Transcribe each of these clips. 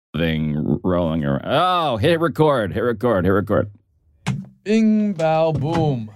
thing rolling around. Oh, hit record. Bing, bow, boom.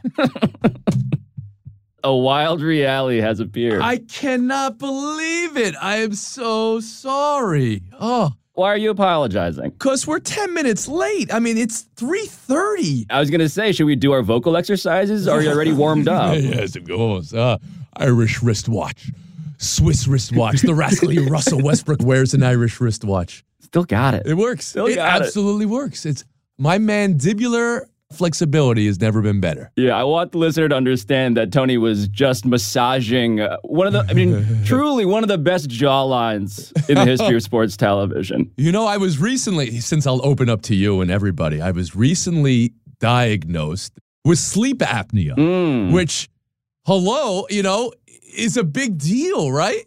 A wild reality has appeared. I cannot believe it. I am so sorry. Oh, Why are you apologizing? because we're 10 minutes late. I mean, it's 3:30. I was going to say, should we do our vocal exercises? Or are you already warmed up? Yes, of course. Irish wristwatch. Swiss wristwatch. The rascally Russell Westbrook wears an Irish wristwatch. Still got it. It works. Still It got it. absolutely works. It's my mandibular flexibility has never been better. Yeah, I want the listener to understand that Tony was just massaging truly one of the best jawlines in the history of sports television. You know, I was recently, since I'll open up to you and everybody, I was recently diagnosed with sleep apnea, which, is a big deal, right?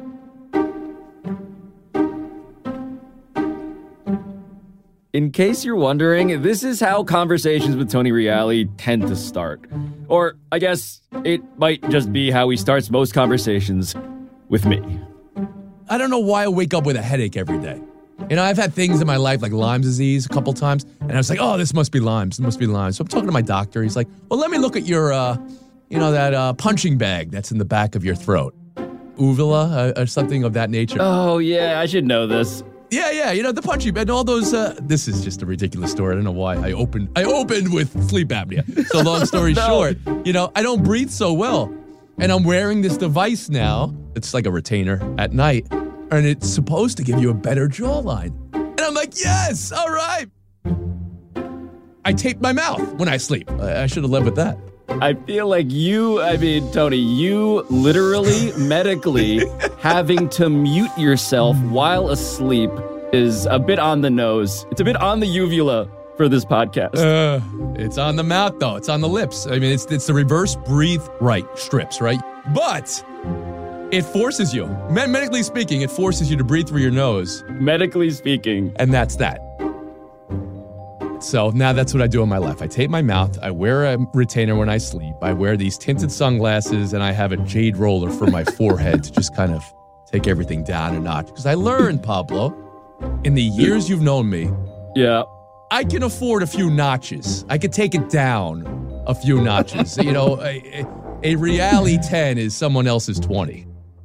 In case you're wondering, this is how conversations with Tony Reali tend to start. Or, I guess, it might just be how he starts most conversations with me. I don't know why I wake up with a headache every day. You know, I've had things in my life like Lyme disease a couple times, and I was like, oh, this must be Lyme. So I'm talking to my doctor. He's like, well, let me look at your, that punching bag that's in the back of your throat. Uvula or something of that nature. Oh, yeah, I should know this. Yeah, the punching bag and all those, this is just a ridiculous story. I don't know why I opened with sleep apnea. So long story short, I don't breathe so well. And I'm wearing this device now. It's like a retainer at night. And it's supposed to give you a better jawline. And I'm like, yes, all right. I tape my mouth when I sleep. I should have led with that. I feel like Tony, you literally, medically, having to mute yourself while asleep is a bit on the nose. It's a bit on the uvula for this podcast. It's on the mouth, though. It's on the lips. I mean, it's the reverse breathe right strips, right? But it forces you, medically speaking, it forces you to breathe through your nose. Medically speaking. And that's that. So now that's what I do in my life. I tape my mouth. I wear a retainer when I sleep. I wear these tinted sunglasses, and I have a jade roller for my forehead to just kind of take everything down a notch. Because I learned, Pablo, in the years you've known me, yeah, I can afford a few notches. I can take it down a few notches. A Reali 10 is someone else's 20.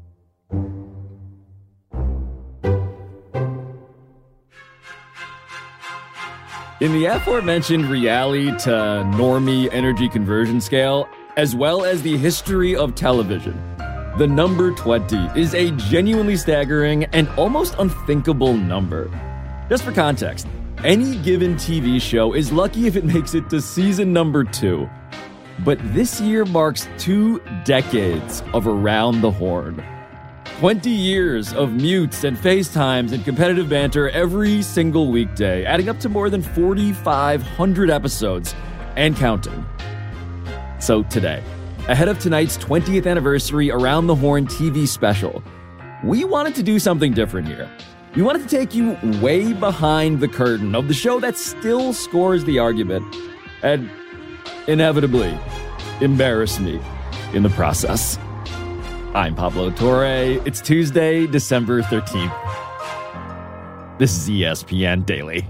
In the aforementioned Reali to normie energy conversion scale, as well as the history of television, the number 20 is a genuinely staggering and almost unthinkable number. Just for context, any given TV show is lucky if it makes it to season number 2. But this year marks 2 decades of Around the Horn. 20 years of mutes and FaceTimes and competitive banter every single weekday, adding up to more than 4,500 episodes and counting. So today, ahead of tonight's 20th anniversary Around the Horn TV special, we wanted to do something different here. We wanted to take you way behind the curtain of the show that still scores the argument and inevitably embarrass me in the process. I'm Pablo Torre. It's Tuesday, December 13th. This is ESPN Daily.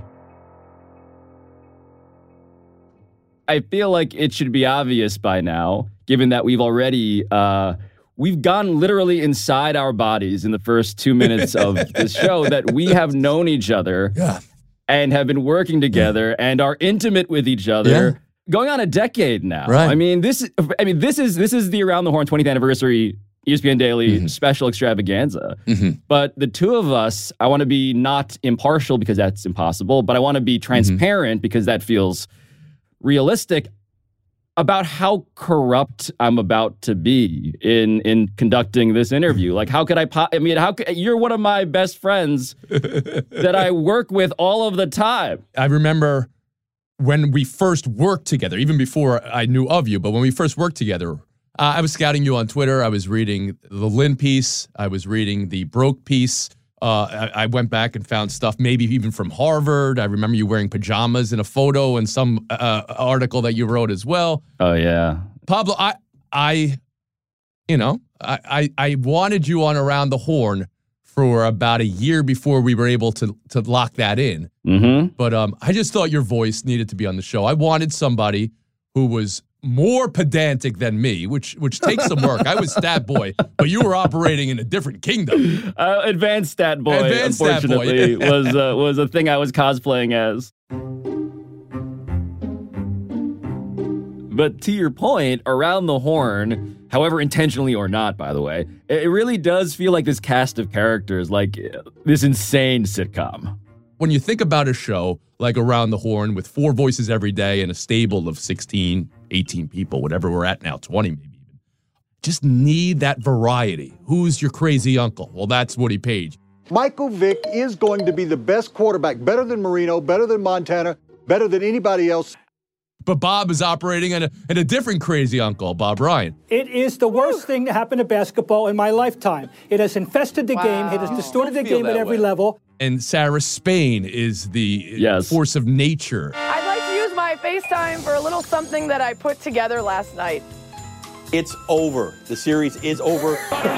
I feel like it should be obvious by now, given that we've already, we've gone literally inside our bodies in the first 2 minutes of this show, that we have known each other and have been working together and are intimate with each other going on a decade now. Right. This is the Around the Horn 20th anniversary ESPN Daily special extravaganza. But the two of us, I want to be not impartial because that's impossible, but I want to be transparent because that feels realistic about how corrupt I'm about to be in conducting this interview. Like, how could you're one of my best friends that I work with all of the time. I remember when we first worked together, even before I knew of you, but when we first worked together, I was scouting you on Twitter. I was reading the Lynn piece. I was reading the Broke piece. I went back and found stuff maybe even from Harvard. I remember you wearing pajamas in a photo in some article that you wrote as well. Oh, yeah. Pablo, I wanted you on Around the Horn for about a year before we were able to lock that in. Mm-hmm. But I just thought your voice needed to be on the show. I wanted somebody who was more pedantic than me, which takes some work. I was Stat Boy, but you were operating in a different kingdom. Advanced Stat Boy, unfortunately, was a thing I was cosplaying as. But to your point, Around the Horn, however intentionally or not, by the way, it really does feel like this cast of characters, like this insane sitcom. When you think about a show like Around the Horn with 4 voices every day and a stable of 16, 18 people, whatever we're at now, 20 maybe even, just need that variety. Who's your crazy uncle? Well, that's Woody Page. Michael Vick is going to be the best quarterback, better than Marino, better than Montana, better than anybody else. But Bob is operating in a different crazy uncle, Bob Ryan. It is the worst thing to happen to basketball in my lifetime. It has infested the game. It has distorted the game at every level. And Sarah Spain is the force of nature. I'd like to use my FaceTime for a little something that I put together last night. It's over. The series is over.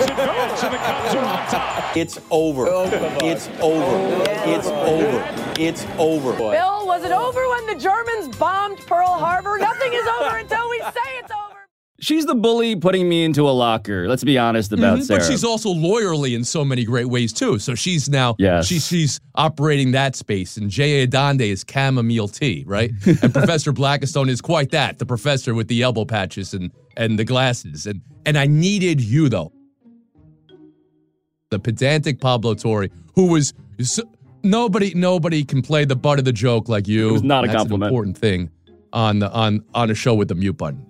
It's over. It's over. It's over. It's over. Bill, was it over when the Germans bombed Pearl Harbor? Nothing is over until we say it's over. She's the bully putting me into a locker. Let's be honest about Sarah. But she's also lawyerly in so many great ways, too. So she's now, she's operating that space. And J.A. Adonde is chamomile tea, right? And Professor Blackistone is quite that, the professor with the elbow patches and the glasses. And I needed you, though. The pedantic Pablo Torre, who was... Nobody can play the butt of the joke like you. It was not a compliment. That's an important thing on a show with the mute button.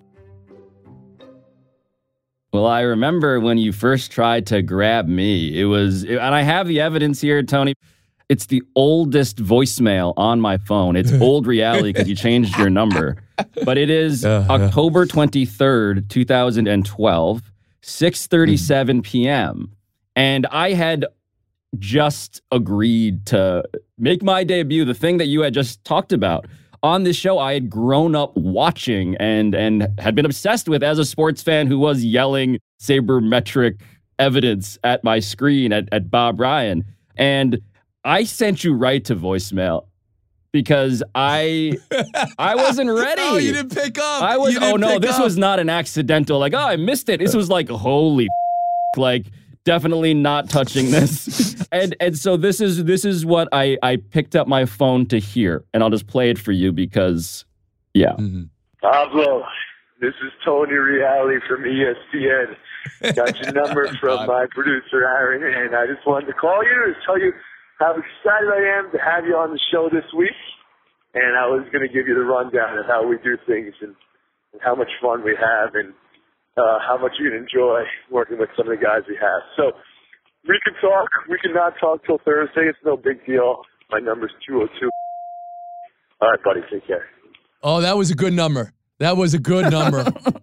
Well, I remember when you first tried to grab me. And I have the evidence here, Tony. It's the oldest voicemail on my phone. It's old reality because you changed your number. But it is October 23rd, 2012, 6:37 p.m. And I had just agreed to make my debut, the thing that you had just talked about. On this show, I had grown up watching and had been obsessed with as a sports fan who was yelling sabermetric evidence at my screen at Bob Ryan. And I sent you right to voicemail because I wasn't ready. Oh, you didn't pick up. This was not an accidental, like, oh, I missed it. This was like, holy like, definitely not touching this. and so this is what I picked up my phone to hear, and I'll just play it for you because, yeah. Mm-hmm. Pablo, this is Tony Reale from ESPN. Got your number from my producer, Aaron, and I just wanted to call you to tell you how excited I am to have you on the show this week. And I was going to give you the rundown of how we do things and how much fun we have and how much you can enjoy working with some of the guys we have. So we can talk. We can not talk till Thursday. It's no big deal. My number's 202. All right, buddy. Take care. Oh, that was a good number. That was a good number.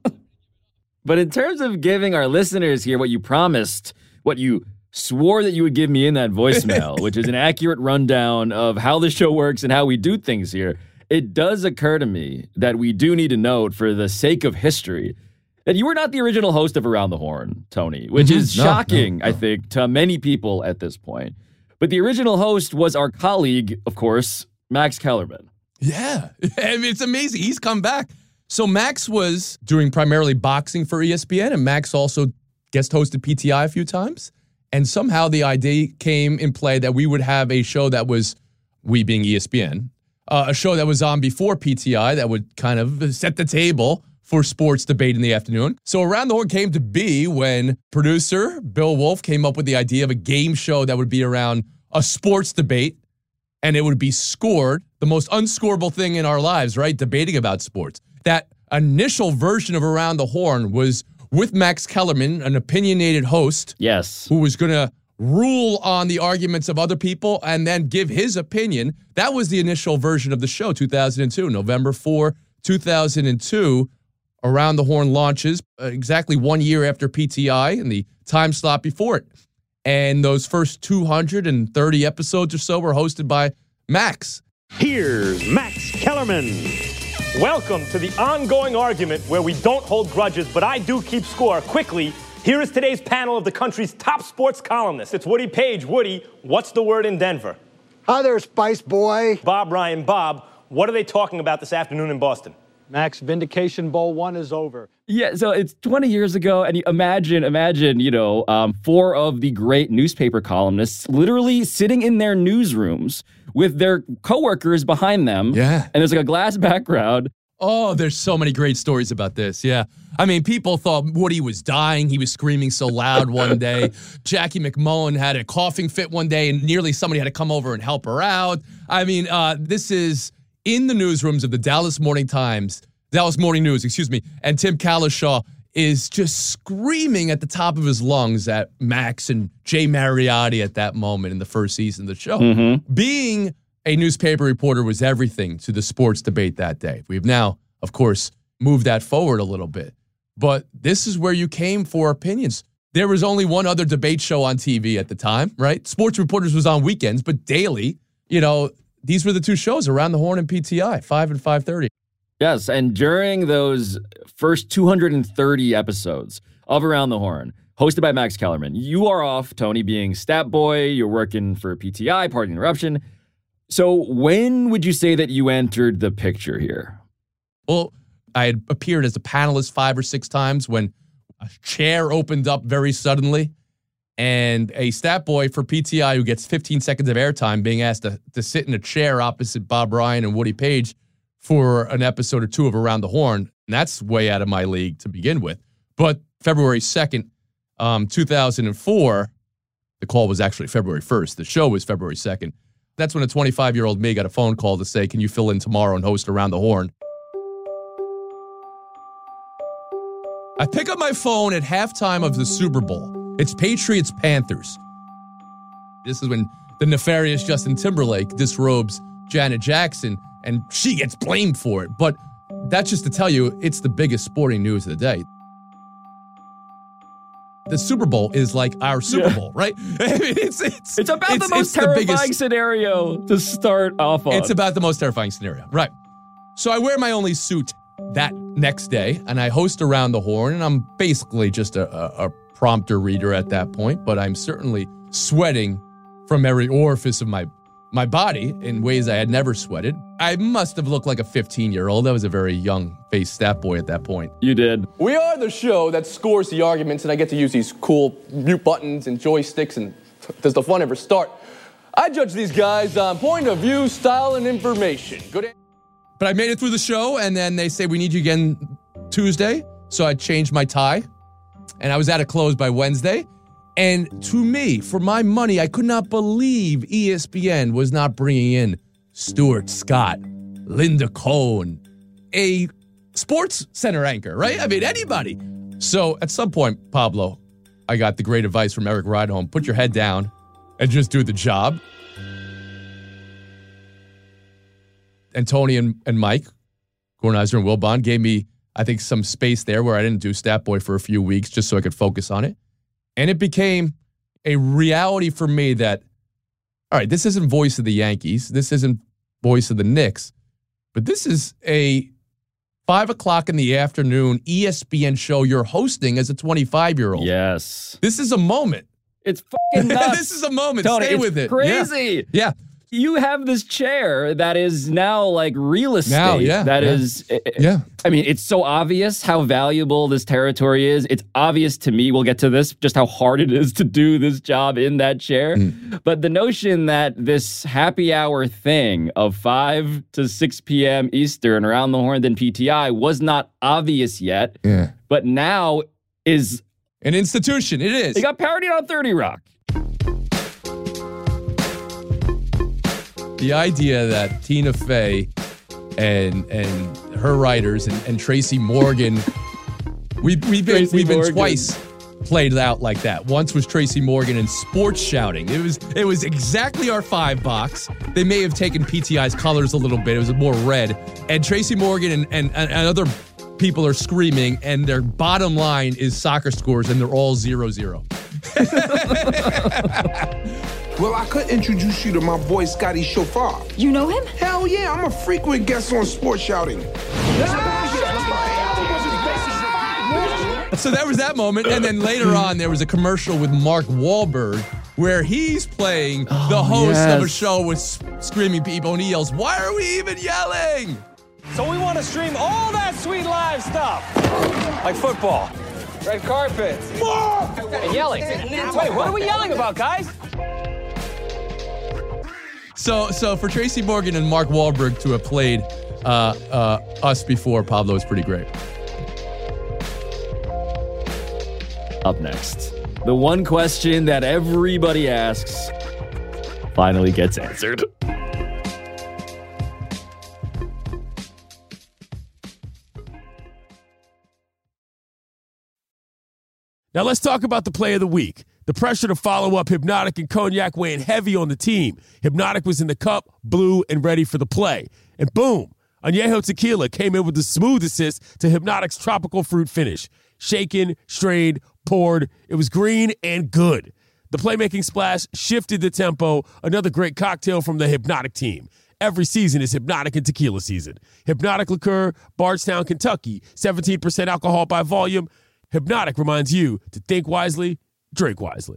But in terms of giving our listeners here what you promised, what you swore that you would give me in that voicemail, which is an accurate rundown of how the show works and how we do things here, it does occur to me that we do need to note, for the sake of history, that you were not the original host of Around the Horn, Tony, which is shocking, I think, to many people at this point. But the original host was our colleague, of course, Max Kellerman. Yeah, I mean, it's amazing. He's come back. So Max was doing primarily boxing for ESPN, and Max also guest hosted PTI a few times. And somehow the idea came in play that we would have a show that was, we being ESPN, a show that was on before PTI that would kind of set the table for sports debate in the afternoon. So Around the Horn came to be when producer Bill Wolf came up with the idea of a game show that would be around a sports debate, and it would be scored, the most unscorable thing in our lives, right? Debating about sports. That initial version of Around the Horn was with Max Kellerman, an opinionated host. Yes. Who was going to rule on the arguments of other people and then give his opinion. That was the initial version of the show, 2002, November 4, 2002. Around the Horn launches exactly 1 year after PTI and the time slot before it. And those first 230 episodes or so were hosted by Max. Here's Max Kellerman. Welcome to the ongoing argument where we don't hold grudges, but I do keep score. Quickly, Here is today's panel of the country's top sports columnists. It's Woody Page. Woody, what's the word in Denver? Hi there, Spice Boy. Bob Ryan. Bob, what are they talking about this afternoon in Boston? Max, Vindication Bowl 1 is over. Yeah, so it's 20 years ago, and imagine, 4 of the great newspaper columnists literally sitting in their newsrooms with their coworkers behind them. Yeah. And there's like a glass background. Oh, there's so many great stories about this. Yeah. I mean, people thought Woody was dying. He was screaming so loud one day. Jackie McMullen had a coughing fit one day, and nearly somebody had to come over and help her out. I mean, this is in the newsrooms of the Dallas Morning News, and Tim Kalishaw is just screaming at the top of his lungs at Max and Jay Mariotti at that moment in the first season of the show. Mm-hmm. Being a newspaper reporter was everything to the sports debate that day. We've now, of course, moved that forward a little bit. But this is where you came for opinions. There was only one other debate show on TV at the time, right? Sports Reporters was on weekends, but daily, these were the two shows, Around the Horn and PTI, 5 and 5:30. Yes, and during those first 230 episodes of Around the Horn, hosted by Max Kellerman, you are off, Tony, being stat boy, you're working for PTI, Pardon the Interruption. So when would you say that you entered the picture here? Well, I had appeared as a panelist 5 or 6 times when a chair opened up very suddenly, and a stat boy for PTI who gets 15 seconds of airtime being asked to sit in a chair opposite Bob Ryan and Woody Page for an episode or two of Around the Horn. And that's way out of my league to begin with. But February 2nd, 2004, the call was actually February 1st. The show was February 2nd. That's when a 25-year-old me got a phone call to say, can you fill in tomorrow and host Around the Horn? I pick up my phone at halftime of the Super Bowl. It's Patriots-Panthers. This is when the nefarious Justin Timberlake disrobes Janet Jackson, and she gets blamed for it. But that's just to tell you, it's the biggest sporting news of the day. The Super Bowl is like our Super Bowl, right? I mean, it's about the most terrifying scenario to start off on. It's about the most terrifying scenario, right? So I wear my only suit that next day, and I host Around the Horn, and I'm basically just a prompter reader at that point, but I'm certainly sweating from every orifice of my body in ways I had never sweated. I must have looked like a 15-year-old. I was a very young-faced stat boy at that point. You did. We are the show that scores the arguments, and I get to use these cool mute buttons and joysticks, and does the fun ever start? I judge these guys on point of view, style, and information. But I made it through the show, and then they say, we need you again Tuesday. So I changed my tie, and I was out of clothes by Wednesday. And to me, for my money, I could not believe ESPN was not bringing in Stuart Scott, Linda Cohn, a sports center anchor, right? I mean, anybody. So at some point, Pablo, I got the great advice from Eric Rideholm, put your head down and just do the job. And Tony and Mike, Kornheiser and Wilbon, gave me, I think, some space there where I didn't do Stat Boy for a few weeks just so I could focus on it. And it became a reality for me that, all right, this isn't Voice of the Yankees. This isn't Voice of the Knicks. But this is a 5 o'clock in the afternoon ESPN show you're hosting as a 25-year-old. Yes. This is a moment. It's fucking nuts. This is a moment. Tony, Stay with it. Crazy. Yeah. You have this chair that is now like real estate. Now, yeah. Yeah. I mean, it's so obvious how valuable this territory is. It's obvious to me, we'll get to this, just how hard it is to do this job in that chair. But the notion that this happy hour thing of 5 to 6 p.m. Eastern Around the Horn then PTI was not obvious yet. Yeah. But now is an institution. It is. It got parodied on 30 Rock. The idea that Tina Fey and her writers and Tracy Morgan, we've been twice played out like that. Once was Tracy Morgan in Sports Shouting. It was exactly our 5 box. They may have taken PTI's colors a little bit. It was more red. And Tracy Morgan and other people are screaming, and their bottom line is soccer scores, and they're all 0-0. Well, I could introduce you to my boy, Scotty Chauffeur. You know him? Hell yeah, I'm a frequent guest on Sports Shouting. So that was that moment. And then later on, there was a commercial with Mark Wahlberg where he's playing the host of a show with screaming people, and he yells, "Why are we even yelling?" So we want to stream all that sweet live stuff. Like football. Red carpets. And yelling. Wait, what are we yelling about, guys? So for Tracy Morgan and Mark Wahlberg to have played us before, Pablo, is pretty great. Up next, the one question that everybody asks finally gets answered. Now let's talk about the play of the week. The pressure to follow up Hypnotic and Cognac weighing heavy on the team. Hypnotic was in the cup, blue, and ready for the play. And boom, Añejo Tequila came in with the smooth assist to Hypnotic's tropical fruit finish. Shaken, strained, poured. It was green and good. The playmaking splash shifted the tempo. Another great cocktail from the Hypnotic team. Every season is Hypnotic and Tequila season. Hypnotic Liqueur, Bardstown, Kentucky. 17% alcohol by volume. Hypnotic reminds you to think wisely, drink wisely.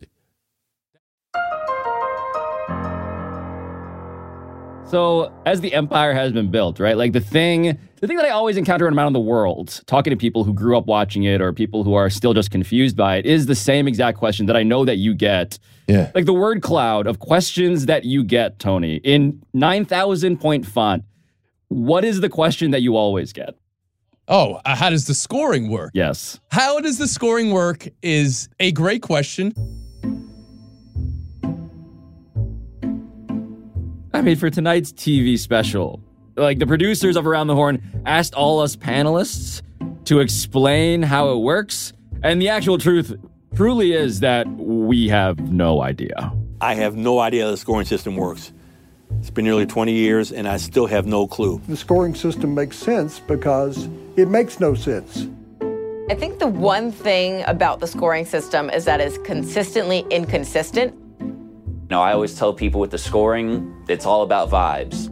So, as the empire has been built, right? Like the thing that I always encounter when I'm out in the world, talking to people who grew up watching it or people who are still just confused by it, is the same exact question that I know that you get. Yeah. Like the word cloud of questions that you get, Tony, in 9,000 point font. What is the question that you always get? Oh, how does the scoring work? Yes. How does the scoring work is a great question. I mean, for tonight's TV special, like the producers of Around the Horn asked all us panelists to explain how it works. And the actual truth truly is that we have no idea. I have no idea how the scoring system works. It's been nearly 20 years, and I still have no clue. The scoring system makes sense because it makes no sense. I think the one thing about the scoring system is that it's consistently inconsistent. No, I always tell people with the scoring, it's all about vibes.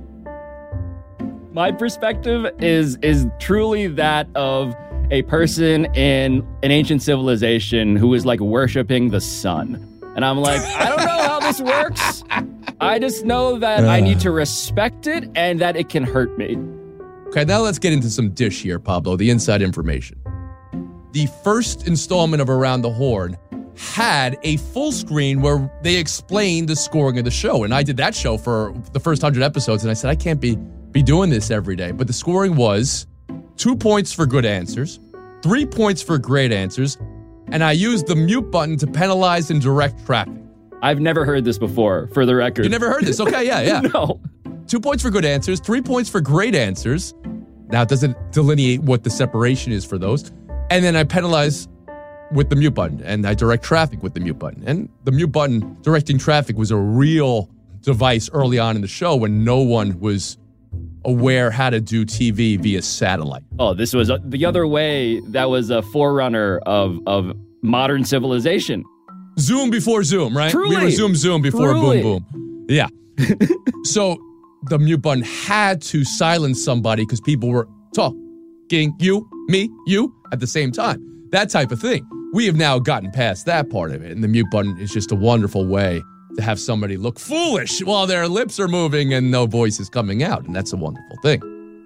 My perspective is truly that of a person in an ancient civilization who is like worshiping the sun. And I'm like, I don't know how this works. I just know that I need to respect it and that it can hurt me. Okay, now let's get into some dish here, Pablo, the inside information. The first installment of Around the Horn had a full screen where they explained the scoring of the show. And I did that show for the first 100 episodes, and I said, I can't be doing this every day. But the scoring was 2 points for good answers, 3 points for great answers, and I used the mute button to penalize and direct traffic. I've never heard this before, for the record. You never heard this? Okay, yeah. No. 2 points for good answers, 3 points for great answers. Now, it doesn't delineate what the separation is for those. And then I penalize with the mute button, and I direct traffic with the mute button. And the mute button directing traffic was a real device early on in the show when no one was aware how to do TV via satellite. Oh, this was the other way. That was a forerunner of modern civilization. Zoom before Zoom, right? Truly. We were Zoom before Truly. Boom Boom. Yeah. So the mute button had to silence somebody because people were talking, you, me, you, at the same time. That type of thing. We have now gotten past that part of it, and the mute button is just a wonderful way to have somebody look foolish while their lips are moving and no voice is coming out, and that's a wonderful thing.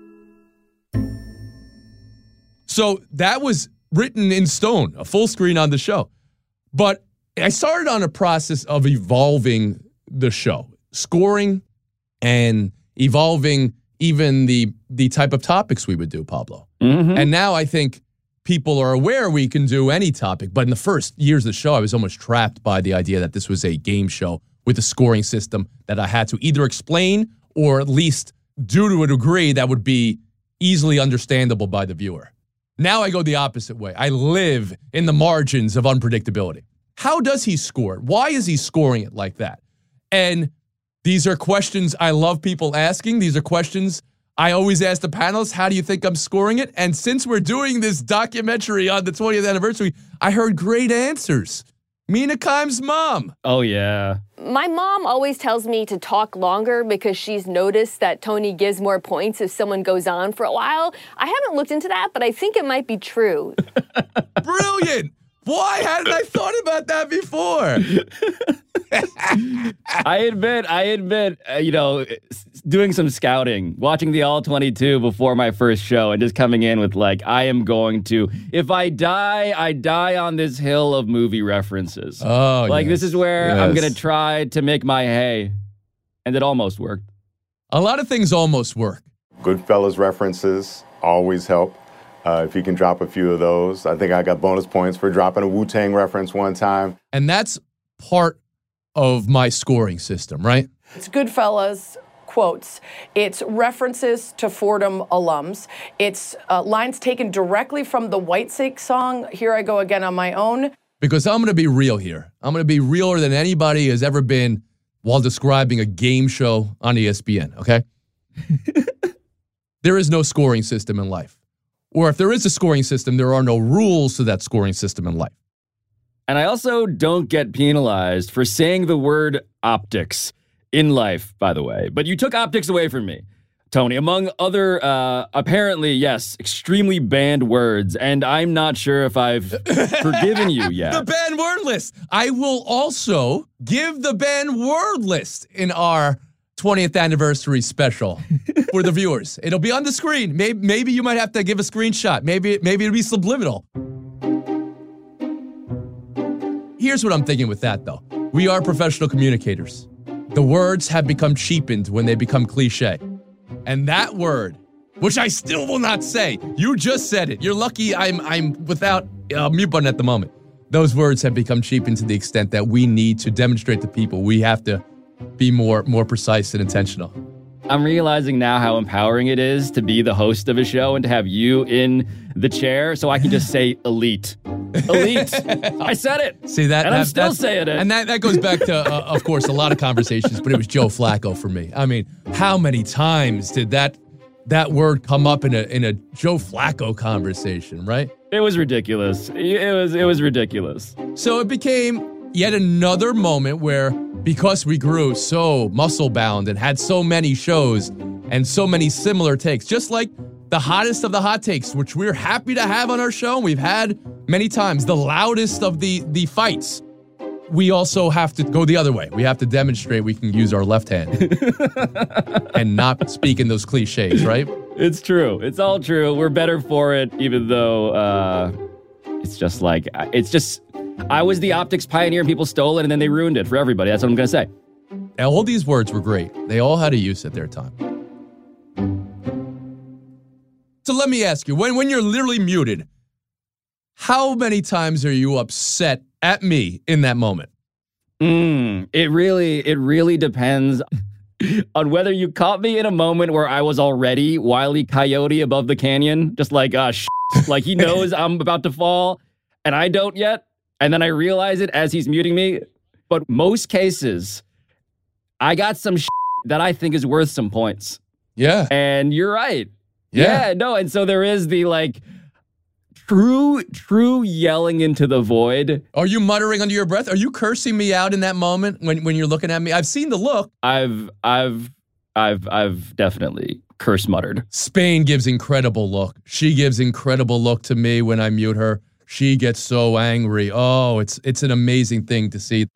So that was written in stone, a full screen on the show. But I started on a process of evolving the show, scoring and evolving even the type of topics we would do, Pablo. Mm-hmm. And now I think people are aware we can do any topic. But in the first years of the show, I was almost trapped by the idea that this was a game show with a scoring system that I had to either explain or at least do to a degree that would be easily understandable by the viewer. Now I go the opposite way. I live in the margins of unpredictability. How does he score it? Why is he scoring it like that? And these are questions I love people asking. These are questions I always ask the panelists, how do you think I'm scoring it? And since we're doing this documentary on the 20th anniversary, I heard great answers Mina Kimes' mom. Oh, yeah. My mom always tells me to talk longer because she's noticed that Tony gives more points if someone goes on for a while. I haven't looked into that, but I think it might be true. Brilliant. Why hadn't I thought about that before? I admit, doing some scouting, watching the All-22 before my first show and just coming in with I am going to, if I die on this hill of movie references. Oh, This is where I'm going to try to make my hay. And it almost worked. A lot of things almost work. Goodfellas references always help. If you can drop a few of those. I think I got bonus points for dropping a Wu-Tang reference one time. And that's part of my scoring system, right? It's Goodfellas quotes. It's references to Fordham alums. It's lines taken directly from the Whitesnake song, Here I Go Again on My Own. Because I'm going to be real here. I'm going to be realer than anybody has ever been while describing a game show on ESPN, okay? There is no scoring system in life. Or if there is a scoring system, there are no rules to that scoring system in life. And I also don't get penalized for saying the word optics in life, by the way. But you took optics away from me, Tony, among other, apparently, yes, extremely banned words. And I'm not sure if I've forgiven you yet. The banned word list. I will also give the banned word list in our 20th anniversary special for the viewers. It'll be on the screen. Maybe you might have to give a screenshot. Maybe it'll be subliminal. Here's what I'm thinking with that, though. We are professional communicators. The words have become cheapened when they become cliche. And that word, which I still will not say, you just said it. You're lucky I'm without a mute button at the moment. Those words have become cheapened to the extent that we need to demonstrate to people we have to be more precise and intentional. I'm realizing now how empowering it is to be the host of a show and to have you in the chair so I can just say elite. Elite. I said it. See that? And I'm still saying it. And that goes back to, of course, a lot of conversations, but it was Joe Flacco for me. I mean, how many times did that word come up in a Joe Flacco conversation, right? It was ridiculous. It was ridiculous. So it became yet another moment where, because we grew so muscle-bound and had so many shows and so many similar takes, just like the hottest of the hot takes, which we're happy to have on our show, and we've had many times, the loudest of the fights, we also have to go the other way. We have to demonstrate we can use our left hand and not speak in those cliches, right? It's true. It's all true. We're better for it, even though I was the optics pioneer and people stole it and then they ruined it for everybody. That's what I'm going to say. All these words were great. They all had a use at their time. So let me ask you, when you're literally muted, how many times are you upset at me in that moment? It really depends on whether you caught me in a moment where I was already Wile E. Coyote above the canyon, just like, like he knows I'm about to fall and I don't yet. And then I realize it as he's muting me. But most cases, I got some that I think is worth some points. Yeah. And you're right. Yeah. No. And so there is the true yelling into the void. Are you muttering under your breath? Are you cursing me out in that moment when you're looking at me? I've seen the look. I've definitely curse muttered. Spain gives incredible look. She gives incredible look to me when I mute her. She gets so angry. Oh, it's an amazing thing to see.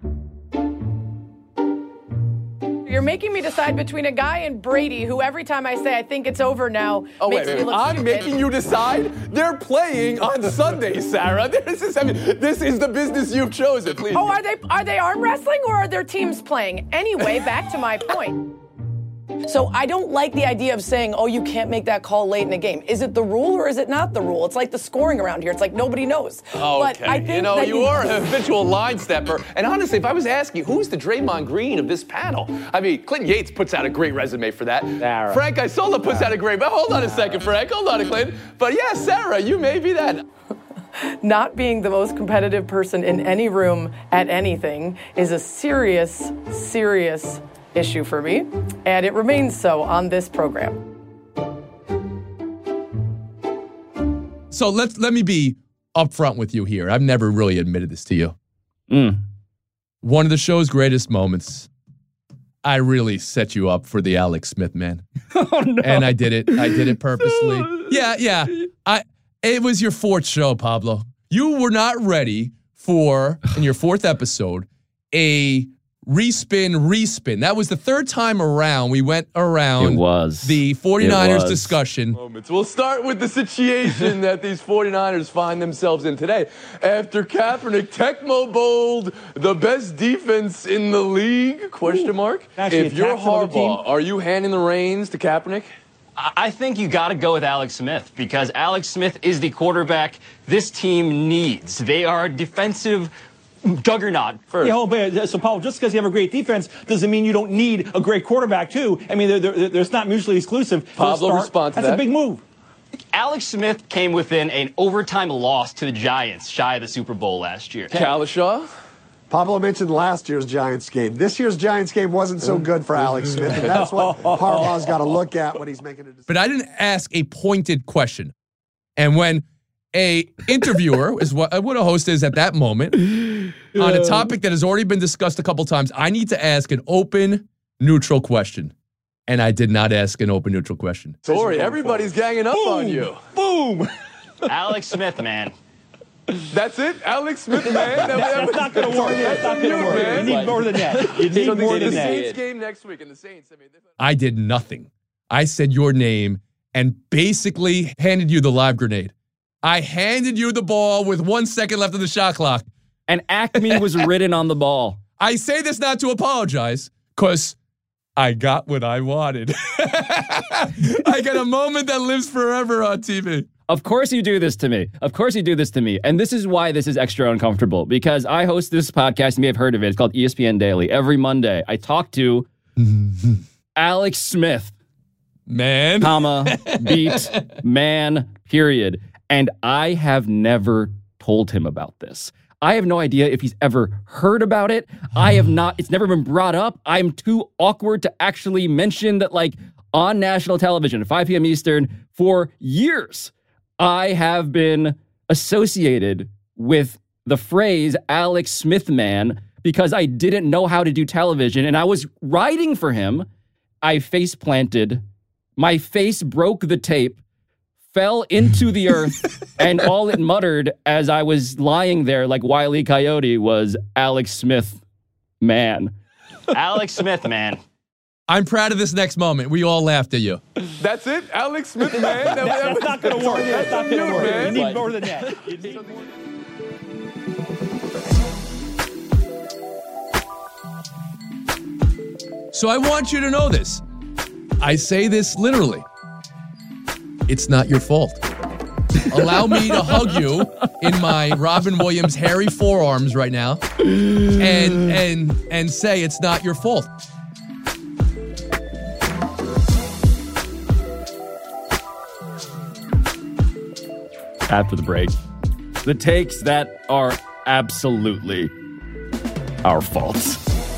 You're making me decide between a guy and Brady, who every time I say I think it's over now, makes me look I'm stupid. making you decide? They're playing on Sunday, Sarah. This is the business you've chosen, please. Oh, are they arm wrestling or are their teams playing? Anyway, back to my point. So I don't like the idea of saying, oh, you can't make that call late in a game. Is it the rule or is it not the rule? It's like the scoring around here. It's like nobody knows. Okay. But I think that you are an habitual line stepper. And honestly, if I was asking, who's the Draymond Green of this panel? I mean, Clinton Yates puts out a great resume for that. Sarah. Frank Isola puts out a great, but hold on a second, Frank. Hold on, Clinton. But yeah, Sarah, you may be that. not being the most competitive person in any room at anything is a serious, serious issue for me, and it remains so on this program. So let me be upfront with you here. I've never really admitted this to you. One of the show's greatest moments. I really set you up for the Alex Smith, man. Oh, no. And I did it. I did it purposely. Yeah. It was your fourth show, Pablo. You were not ready for, in your fourth episode, a respin. That was the third time around we went around the 49ers discussion. We'll start with the situation that these 49ers find themselves in today. After Kaepernick Tecmo Bold, the best defense in the league, question mark. Actually, if you're attack some other team. Harbaugh, are you handing the reins to Kaepernick? I think you got to go with Alex Smith because Alex Smith is the quarterback this team needs. They are a defensive juggernaut. So, Paul, just because you have a great defense doesn't mean you don't need a great quarterback, too. I mean, they're not mutually exclusive. Pablo, respond to that. That's a big move. Alex Smith came within an overtime loss to the Giants, shy of the Super Bowl last year. Kalashaw? Pablo mentioned last year's Giants game. This year's Giants game wasn't so good for Alex Smith, and that's what Harbaugh's got to look at when he's making a decision. But I didn't ask a pointed question. And when a interviewer is what a host is at that moment on a topic that has already been discussed a couple times, I need to ask an open, neutral question. And I did not ask an open, neutral question. Sorry, everybody's ganging up on you. Boom! Alex Smith, man. That's it? Alex Smith, man? That's not going to work. That's not going to work. You need more than that. You need more than the that. Saints game next week, and the Saints, I did nothing. I said your name and basically handed you the live grenade. I handed you the ball with 1 second left of the shot clock. And Acme was written on the ball. I say this not to apologize, because I got what I wanted. I got a moment that lives forever on TV. Of course you do this to me. Of course you do this to me. And this is why this is extra uncomfortable, because I host this podcast, you may have heard of it. It's called ESPN Daily. Every Monday, I talk to Alex Smith. Man. Comma, beat, man, period. And I have never told him about this. I have no idea if he's ever heard about it. It's never been brought up. I'm too awkward to actually mention that, like, on national television at 5 p.m. Eastern for years. I have been associated with the phrase Alex Smith man because I didn't know how to do television and I was writing for him. I face planted. My face broke the tape, fell into the earth, and all it muttered as I was lying there like Wile E. Coyote was Alex Smith man. Alex Smith, man. I'm proud of this next moment. We all laughed at you. That's it? Alex Smith, man? That's not going to work. That's not going to work. You need more than that. So I want you to know this. I say this literally. It's not your fault. Allow me to hug you in my Robin Williams hairy forearms right now and say it's not your fault. After the break, the takes that are absolutely our faults.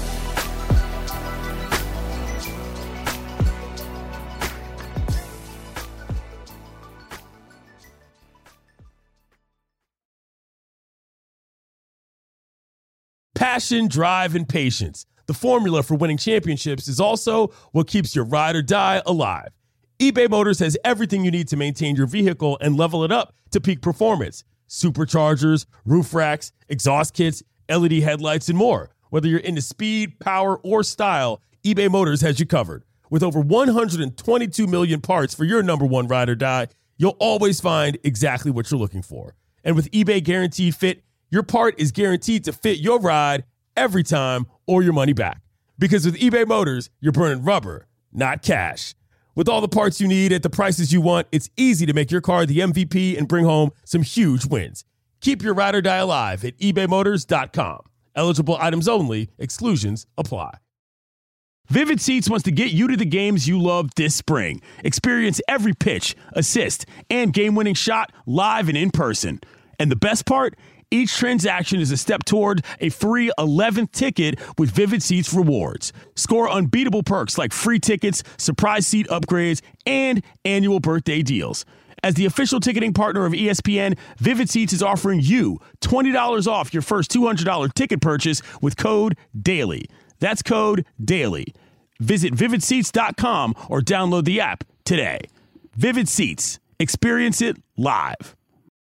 Passion, drive, and patience. The formula for winning championships is also what keeps your ride or die alive. eBay Motors has everything you need to maintain your vehicle and level it up to peak performance. Superchargers, roof racks, exhaust kits, LED headlights, and more. Whether you're into speed, power, or style, eBay Motors has you covered. With over 122 million parts for your number one ride or die, you'll always find exactly what you're looking for. And with eBay Guaranteed Fit, your part is guaranteed to fit your ride every time or your money back. Because with eBay Motors, you're burning rubber, not cash. With all the parts you need at the prices you want, it's easy to make your car the MVP and bring home some huge wins. Keep your ride or die alive at ebaymotors.com. Eligible items only. Exclusions apply. Vivid Seats wants to get you to the games you love this spring. Experience every pitch, assist, and game-winning shot live and in person. And the best part? Each transaction is a step toward a free 11th ticket with Vivid Seats rewards. Score unbeatable perks like free tickets, surprise seat upgrades, and annual birthday deals. As the official ticketing partner of ESPN, Vivid Seats is offering you $20 off your first $200 ticket purchase with code DAILY. That's code DAILY. Visit vividseats.com or download the app today. Vivid Seats. Experience it live.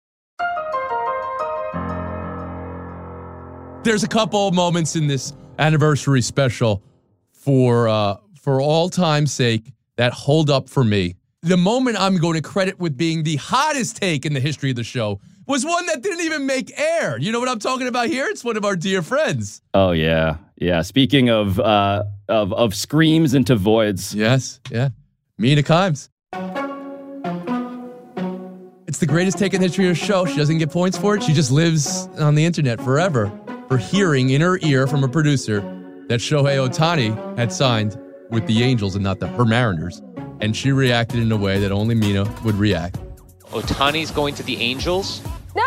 There's a couple moments in this anniversary special for all time's sake that hold up for me. The moment I'm going to credit with being the hottest take in the history of the show was one that didn't even make air. You know what I'm talking about here? It's one of our dear friends. Oh, yeah. Yeah. Speaking of screams into voids. Yes. Yeah. Mina Kimes. It's the greatest take in the history of the show. She doesn't get points for it. She just lives on the internet forever for hearing in her ear from a producer that Shohei Ohtani had signed with the Angels and not her Mariners. And she reacted in a way that only Mina would react. Ohtani's going to the Angels? No!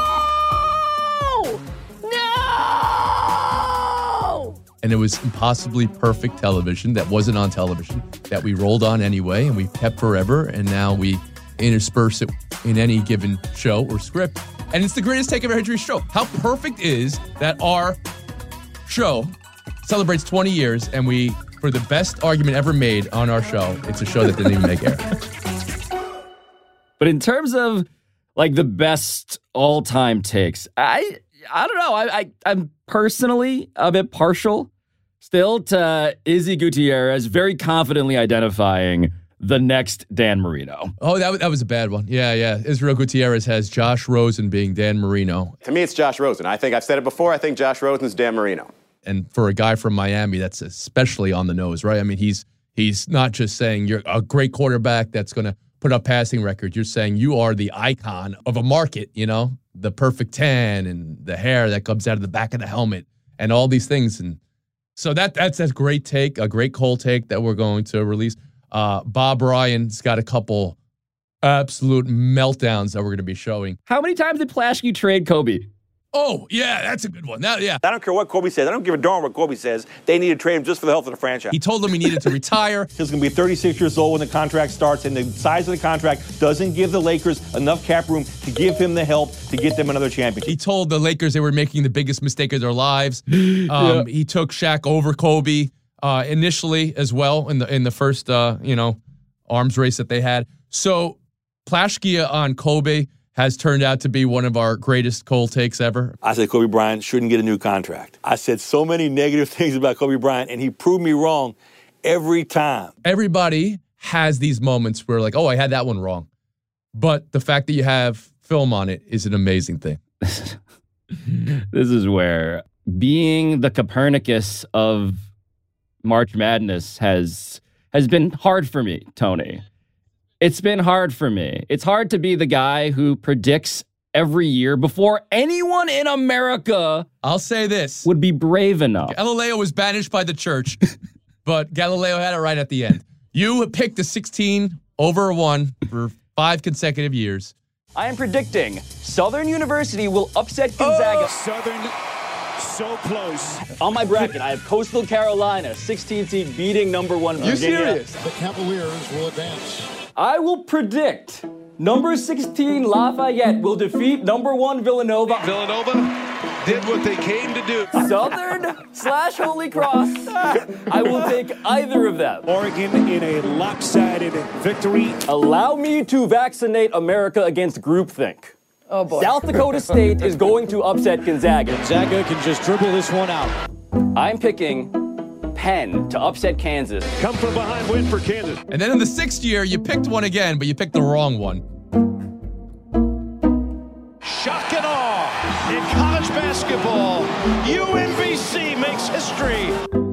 No! And it was impossibly perfect television that wasn't on television, that we rolled on anyway, and we kept forever, and now we intersperse it in any given show or script. And it's the greatest take of our history show. How perfect is that our show celebrates 20 years, and we, for the best argument ever made on our show, it's a show that didn't even make air. But in terms of like the best all-time takes, I don't know. I'm personally a bit partial still to Izzy Gutierrez very confidently identifying the next Dan Marino. Oh, that was a bad one. Yeah. Israel Gutierrez has Josh Rosen being Dan Marino. To me, it's Josh Rosen. I think I've said it before. I think Josh Rosen's Dan Marino. And for a guy from Miami, that's especially on the nose, right? I mean, he's not just saying you're a great quarterback that's going to put up passing records. You're saying you are the icon of a market, you know, the perfect tan and the hair that comes out of the back of the helmet and all these things. And so that's a great take, a great cold take that we're going to release. Bob Ryan's got a couple absolute meltdowns that we're going to be showing. How many times did Plaschke trade Kobe? Oh, yeah, that's a good one. Yeah. I don't care what Kobe says. I don't give a darn what Kobe says. They need to trade him just for the health of the franchise. He told them he needed to retire. He's going to be 36 years old when the contract starts, and the size of the contract doesn't give the Lakers enough cap room to give him the help to get them another championship. He told the Lakers they were making the biggest mistake of their lives. He took Shaq over Kobe initially as well in the first arms race that they had. So Plaschke on Kobe has turned out to be one of our greatest cold takes ever. I said Kobe Bryant shouldn't get a new contract. I said so many negative things about Kobe Bryant, and he proved me wrong every time. Everybody has these moments where like, oh, I had that one wrong. But the fact that you have film on it is an amazing thing. This is where being the Copernicus of March Madness has been hard for me, Tony. It's been hard for me. It's hard to be the guy who predicts every year before anyone in America, I'll say this, would be brave enough. Galileo was banished by the church, but Galileo had it right at the end. You picked a 16 over a 1 for 5 consecutive years. I am predicting Southern University will upset Gonzaga. Southern, so close. On my bracket, I have Coastal Carolina, 16 seed, beating number 1 Virginia. You serious? The Cavaliers will advance. I will predict number 16 Lafayette will defeat number 1 Villanova. Villanova did what they came to do. Southern/Holy Cross. I will take either of them. Oregon in a lopsided victory. Allow me to vaccinate America against groupthink. Oh, boy. South Dakota State is going to upset Gonzaga. Gonzaga can just dribble this one out. I'm picking Penn to upset Kansas. Come from behind win for Kansas. And then in the 6th year, you picked one again, but you picked the wrong one. Shock and awe in college basketball. UMBC makes history.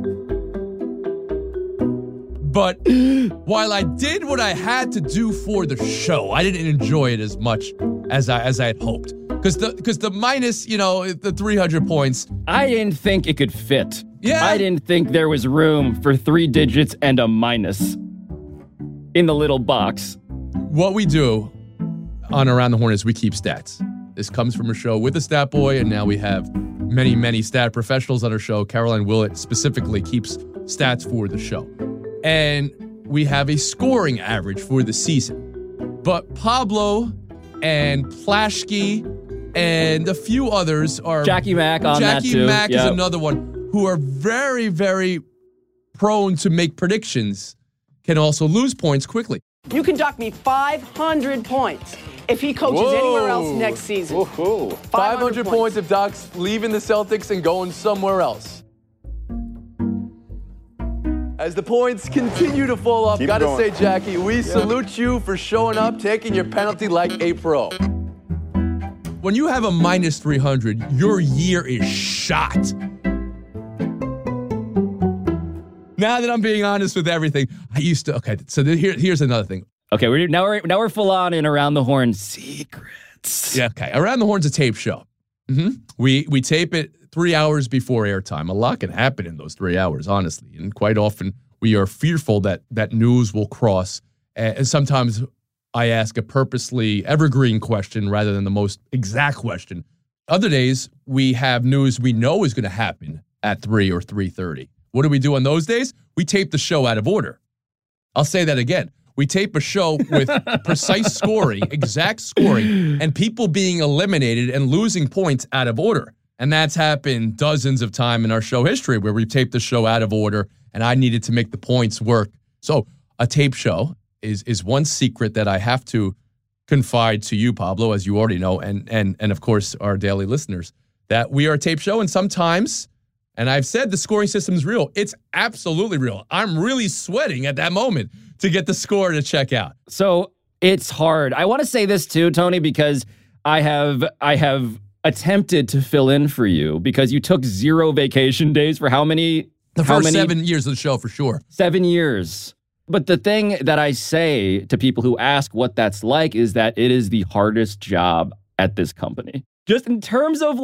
But while I did what I had to do for the show, I didn't enjoy it as much as I had hoped. Because the minus, the 300 points. I didn't think it could fit. Yeah. I didn't think there was room for 3 digits and a minus in the little box. What we do on Around the Horn is we keep stats. This comes from a show with a stat boy, and now we have many, many stat professionals on our show. Caroline Willett specifically keeps stats for the show. And we have a scoring average for the season. But Pablo and Plaschke and a few others are... Jackie Mack on that too. Jackie Mack is another one who are very, very prone to make predictions, can also lose points quickly. You can dock me 500 points if he coaches anywhere else next season. 500 points if Doc's leaving the Celtics and going somewhere else. As the points continue to fall off, gotta say, Jackie, we salute you for showing up, taking your penalty like a pro. When you have a minus 300, your year is shot. Now that I'm being honest with everything, I used to. Okay, so here's another thing. Okay, we're full on in Around the Horn secrets. Yeah, okay. Around the Horn's a tape show. We tape it 3 hours before airtime. A lot can happen in those 3 hours, honestly. And quite often, we are fearful that news will cross. And sometimes I ask a purposely evergreen question rather than the most exact question. Other days, we have news we know is going to happen at 3 or 3:30. What do we do on those days? We tape the show out of order. I'll say that again. We tape a show with precise scoring, exact scoring, and people being eliminated and losing points out of order. And that's happened dozens of times in our show history where we taped the show out of order and I needed to make the points work. So a tape show is one secret that I have to confide to you, Pablo, as you already know, and of course our daily listeners, that we are a tape show, and sometimes, and I've said the scoring system's real. It's absolutely real. I'm really sweating at that moment to get the score to check out. So it's hard. I want to say this too, Tony, because I have attempted to fill in for you because you took 0 vacation days for how many? The first 7 years of the show, for sure. 7 years. But the thing that I say to people who ask what that's like is that it is the hardest job at this company. Just in terms of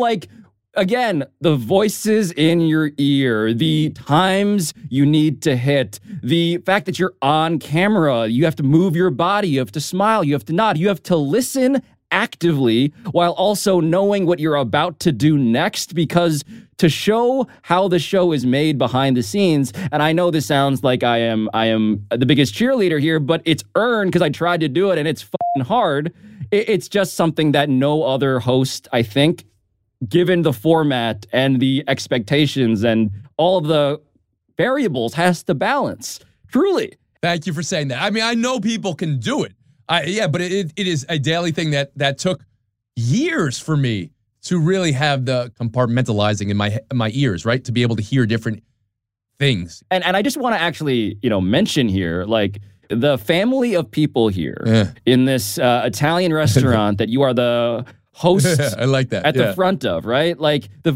again, the voices in your ear, the times you need to hit, the fact that you're on camera, you have to move your body, you have to smile, you have to nod, you have to listen actively while also knowing what you're about to do next, because to show how the show is made behind the scenes, and I know this sounds like I am the biggest cheerleader here, but it's earned because I tried to do it and it's fucking hard. It's just something that no other host, I think, given the format and the expectations and all of the variables, has to balance. Truly. Thank you for saying that. I mean, I know people can do it. But it is a daily thing that took years for me to really have the compartmentalizing in my ears, right? To be able to hear different things. And I just want to actually, mention here, the family of people here in this Italian restaurant that you are the host I like that. at the front of, right? The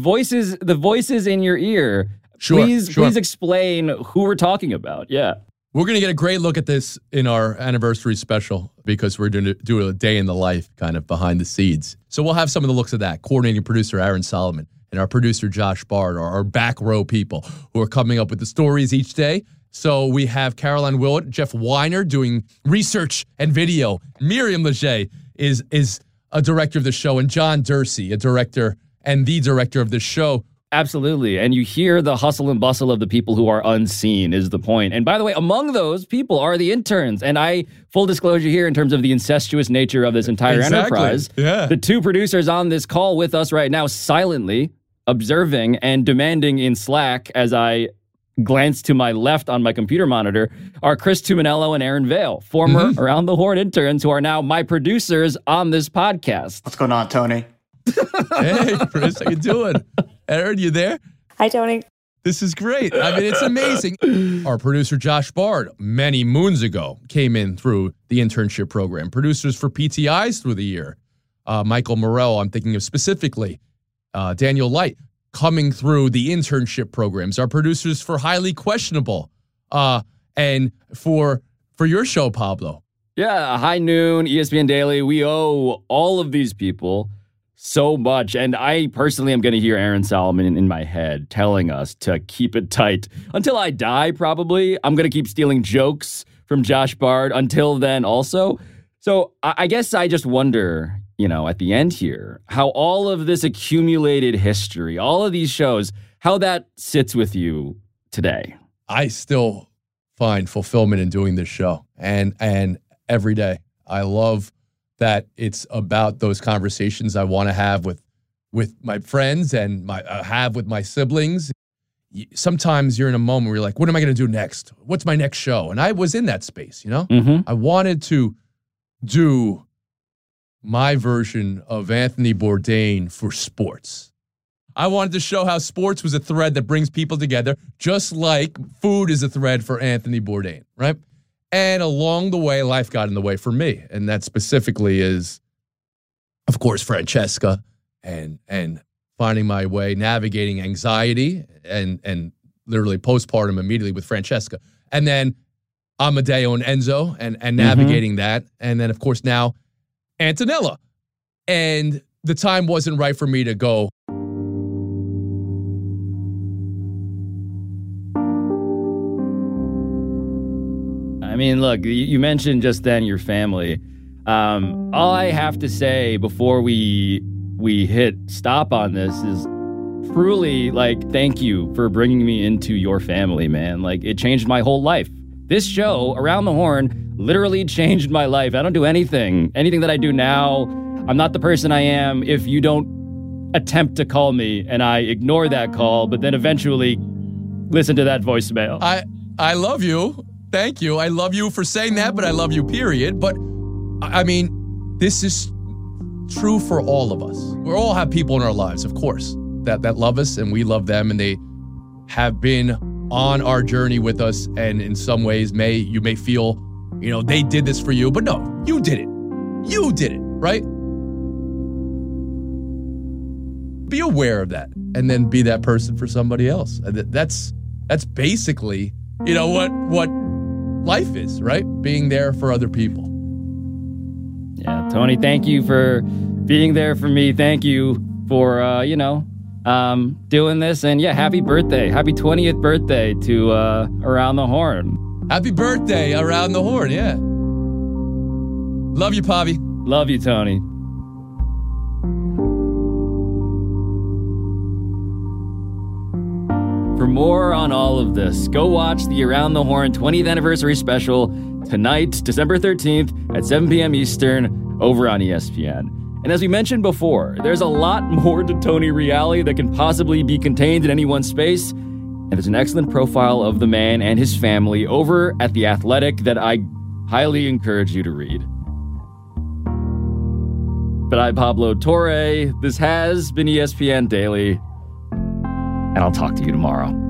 voices in your ear. Sure, please explain who we're talking about. Yeah. We're going to get a great look at this in our anniversary special because we're going to do a day in the life kind of behind the scenes. So we'll have some of the looks of that. Coordinating producer Aaron Solomon and our producer Josh Bard are our back row people who are coming up with the stories each day. So we have Caroline Willett, Jeff Weiner doing research and video. Miriam Leger is a director of the show, and John Dursey, a director and the director of the show. Absolutely. And you hear the hustle and bustle of the people who are unseen is the point. And by the way, among those people are the interns. And full disclosure here in terms of the incestuous nature of this entire enterprise. Yeah. The 2 producers on this call with us right now, silently observing and demanding in Slack as I glance to my left on my computer monitor, are Chris Tuminello and Aaron Vale, former Around the Horn interns who are now my producers on this podcast. What's going on, Tony? Hey, Chris, how you doing? Aaron, you there? Hi, Tony. This is great. I mean, it's amazing. Our producer, Josh Bard, many moons ago, came in through the internship program. Producers for PTIs through the year. Michael Morrell, I'm thinking of specifically. Daniel Light, coming through the internship programs. Our producers for Highly Questionable. And for your show, Pablo. Yeah, High Noon, ESPN Daily. We owe all of these people so much. And I personally am going to hear Aaron Solomon in my head telling us to keep it tight. Until I die, probably. I'm going to keep stealing jokes from Josh Bard until then also. So I guess I just wonder, at the end here, how all of this accumulated history, all of these shows, how that sits with you today. I still find fulfillment in doing this show and every day. I love that it's about those conversations I want to have with my friends and have with my siblings. Sometimes you're in a moment where you're like, what am I going to do next? What's my next show? And I was in that space, you know? Mm-hmm. I wanted to do my version of Anthony Bourdain for sports. I wanted to show how sports was a thread that brings people together, just like food is a thread for Anthony Bourdain, right? And along the way, life got in the way for me. And that specifically is, of course, Francesca and finding my way, navigating anxiety and literally postpartum immediately with Francesca. And then Amadeo and Enzo and navigating that. And then, of course, now Antonella. And the time wasn't right for me to go, I mean, look, you mentioned just then your family. All I have to say before we hit stop on this is truly, like, thank you for bringing me into your family, man. Like, it changed my whole life. This show, Around the Horn, literally changed my life. I don't do anything that I do now. I'm not the person I am if you don't attempt to call me and I ignore that call, but then eventually listen to that voicemail. I love you. Thank you. I love you for saying that, but I love you, period. But, I mean, this is true for all of us. We all have people in our lives, of course, that love us and we love them, and they have been on our journey with us, and in some ways you may feel, they did this for you, but no, you did it. You did it, right? Be aware of that and then be that person for somebody else. That's basically, what life is, right? Being there for other people. Yeah, Tony, thank you for being there for me. Thank you for, doing this. And yeah, happy birthday. Happy 20th birthday to Around the Horn. Happy birthday, Around the Horn, yeah. Love you, Pavi. Love you, Tony. For more on all of this, go watch the Around the Horn 20th anniversary special tonight, December 13th at 7 p.m. Eastern over on ESPN. And as we mentioned before, there's a lot more to Tony Reali that can possibly be contained in any one space. And there's an excellent profile of the man and his family over at The Athletic that I highly encourage you to read. But I'm Pablo Torre. This has been ESPN Daily, and I'll talk to you tomorrow.